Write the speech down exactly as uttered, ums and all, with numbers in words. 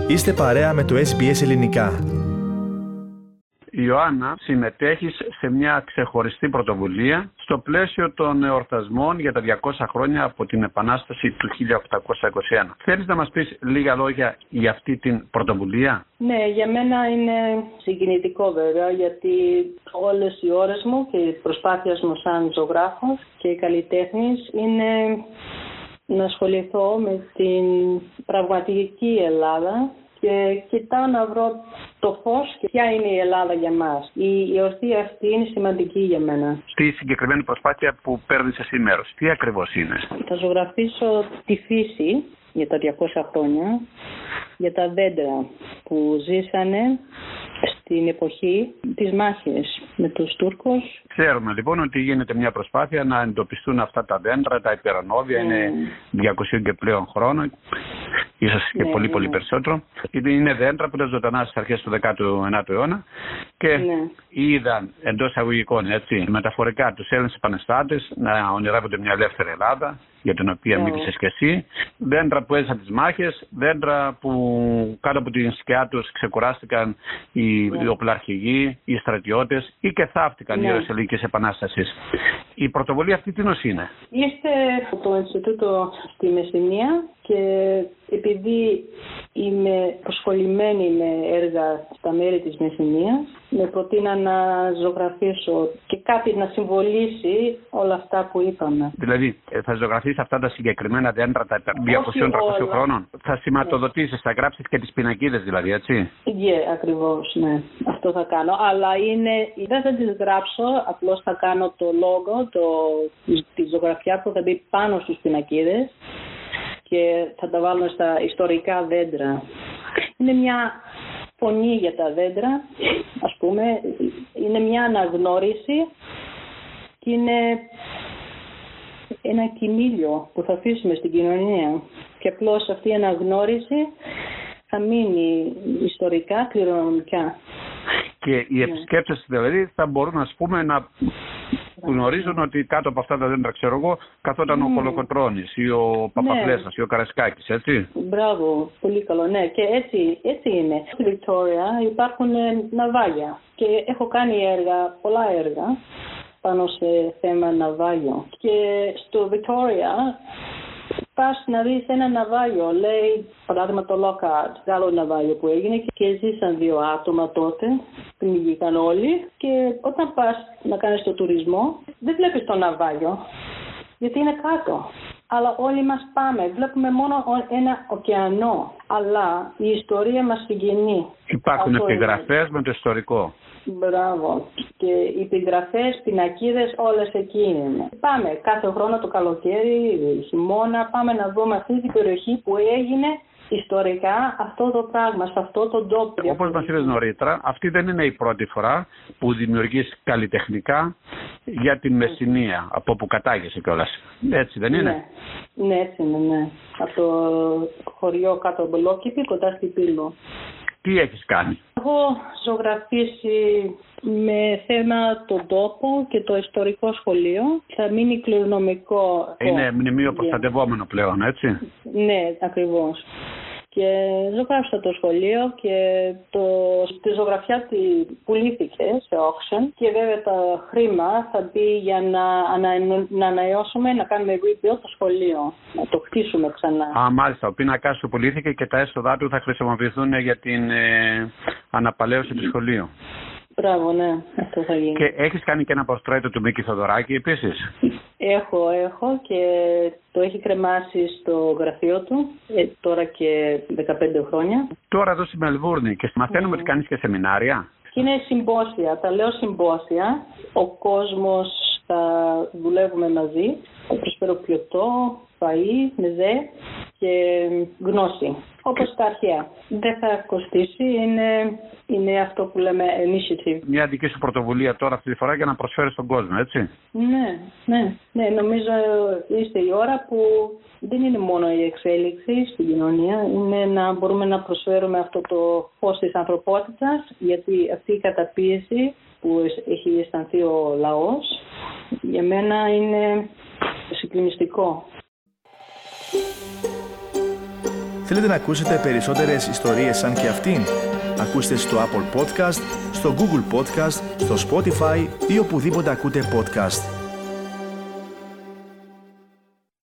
Είστε παρέα με το Ες Μπι Ες Ελληνικά. Η Ιωάννα συμμετέχει σε μια ξεχωριστή πρωτοβουλία στο πλαίσιο των εορτασμών για τα διακόσια χρόνια από την Επανάσταση του χίλια οκτακόσια είκοσι ένα. Θέλεις να μας πεις λίγα λόγια για αυτή την πρωτοβουλία? Ναι, για μένα είναι συγκινητικό βέβαια, γιατί όλες οι ώρες μου και οι προσπάθειες μου σαν ζωγράφος και καλλιτέχνης είναι να ασχοληθώ με την πραγματική Ελλάδα και κοιτάω να βρω το φως και ποια είναι η Ελλάδα για μας. Η εορτή αυτή είναι σημαντική για μένα. Στη συγκεκριμένη προσπάθεια που παίρνεις εσύ μέρος, τι ακριβώς είναι? Θα ζωγραφίσω τη φύση για τα διακόσια χρόνια, για τα δέντρα που ζήσανε στην εποχή της μάχης με τους Τούρκους. Ξέρουμε λοιπόν ότι γίνεται μια προσπάθεια να εντοπιστούν αυτά τα δέντρα, τα υπερανόβια, mm. είναι διακόσια και πλέον χρόνων, ίσως και ναι, πολύ ναι. πολύ περισσότερο. Είναι δέντρα που ήταν ζωντανά στις αρχές του δέκατου ενάτου αιώνα και ναι. είδαν εντός αγωγικών, έτσι, μεταφορικά τους Έλληνες επαναστάτες να ονειρεύονται μια ελεύθερη Ελλάδα, για την οποία yeah. μίλησες και εσύ. Δέντρα που έζησαν τις μάχες, δέντρα που κάτω από την σκιά τους ξεκουράστηκαν οι yeah. οπλαρχηγοί, οι στρατιώτες ή και θαύτηκαν yeah. οι ήρωες Ελληνικής Επανάστασης. Η πρωτοβουλία αυτή τι νος είναι? Είστε το Ινστιτούτο στη Μεσσηνία και επειδή είμαι προσχολημένη με έργα στα μέρη της Μεσσηνίας, με προτείνα να ζωγραφίσω και κάτι να συμβολήσει όλα αυτά που είπαμε. Δηλαδή θα ζωγραφίσεις αυτά τα συγκεκριμένα δέντρα τα διακόσια τριακόσια χρόνων. Θα σηματοδοτήσεις, θα γράψεις και τις πινακίδες δηλαδή, έτσι? Ναι, yeah, ακριβώς, ναι. Αυτό θα κάνω. Αλλά είναι, δεν θα τις γράψω, απλώς θα κάνω το λόγο, το, τη ζωγραφιά που θα μπει πάνω στους πινακίδες και θα τα βάλω στα ιστορικά δέντρα. Είναι μια φωνή για τα δέντρα, ας πούμε, είναι μια αναγνώριση και είναι ένα κοιμήλιο που θα αφήσουμε στην κοινωνία και απλώς αυτή η αναγνώριση θα μείνει ιστορικά, κληρονομικά. Και οι επισκέπτες δηλαδή θα μπορούν, ας πούμε, να γνωρίζουν ότι κάτω από αυτά τα δέντρα, ξέρω εγώ, καθόταν mm. ο Κολοκοτρώνης ή ο Παπαπλέσας ναι. ή ο Καρασκάκης, έτσι. Μπράβο, πολύ καλό, ναι. Και έτσι, έτσι είναι. Στη Βικτόρια υπάρχουν ναυάγια και έχω κάνει έργα, πολλά έργα πάνω σε θέμα ναυάγιο. Και στο Βικτόρια πας να δεις ένα ναυάγιο, λέει παράδειγμα το Lockhart, άλλο ναυάγιο που έγινε και ζήσαν δύο άτομα τότε, πνιγήκαν όλοι και όταν πας να κάνεις το τουρισμό δεν βλέπεις το ναυάγιο γιατί είναι κάτω. Αλλά όλοι μας πάμε, βλέπουμε μόνο ένα ωκεανό, αλλά η ιστορία μας συγκινεί. Υπάρχουν επιγραφές με το ιστορικό. Μπράβο. Και οι επιγραφές, πινακίδες, όλες εκεί είναι. Πάμε κάθε χρόνο το καλοκαίρι, χειμώνα, πάμε να δούμε αυτή την περιοχή που έγινε ιστορικά αυτό το πράγμα, σε αυτό το τόπο. Όπως μας είπες νωρίτερα, αυτή δεν είναι η πρώτη φορά που δημιουργείς καλλιτεχνικά για την Μεσσηνία, από όπου κατάγεσαι κιόλας. Έτσι δεν είναι? Ναι, ναι έτσι είναι, ναι. Από το χωριό κάτω από Λόκηπη, κοντά στη Πύλο. Τι έχεις κάνει? Έχω ζωγραφίσει με θέμα τον τόπο και το ιστορικό σχολείο. Θα μείνει κληρονομικό. Είναι μνημείο προστατευόμενο πλέον, έτσι? Ναι, ακριβώς. Και ζωγράφισα το σχολείο και το, τη ζωγραφιά τη πουλήθηκε σε auction και βέβαια το χρήμα θα μπει για να, ανα, να ανανεώσουμε, να κάνουμε rebuild το σχολείο, να το χτίσουμε ξανά. Α, μάλιστα. Ο πίνακας σου πουλήθηκε και τα έσοδά του θα χρησιμοποιηθούν για την ε, αναπαλαίωση του σχολείου. Μπράβο, ναι, αυτό θα γίνει. Και έχεις κάνει και ένα πορτρέτο του Μίκη Θοδωράκη επίσης? Έχω, έχω και το έχει κρεμάσει στο γραφείο του ε, τώρα και δεκαπέντε χρόνια. Τώρα εδώ στη Μελβούρνη και μαθαίνουμε mm. ότι κάνεις και σεμινάρια. Είναι συμπόσια, τα λέω συμπόσια. Ο κόσμος θα δουλεύουμε μαζί. Θα προσφέρω πιωτό, φαΐ, μεζέ και γνώση. Όπως τα αρχαία. Δεν θα κοστίσει, είναι, είναι αυτό που λέμε initiative. Μια δική σου πρωτοβουλία τώρα αυτή τη φορά για να προσφέρεις στον κόσμο, έτσι? Ναι, ναι, ναι. Νομίζω είστε η ώρα που δεν είναι μόνο η εξέλιξη στην κοινωνία, είναι να μπορούμε να προσφέρουμε αυτό το φως της ανθρωπότητας, γιατί αυτή η καταπίεση που έχει αισθανθεί ο λαός, για μένα είναι συγκλονιστικό. Θέλετε να ακούσετε περισσότερες ιστορίες σαν και αυτήν? Ακούστε στο Apple Podcast, στο Google Podcast, στο Spotify ή οπουδήποτε ακούτε podcast.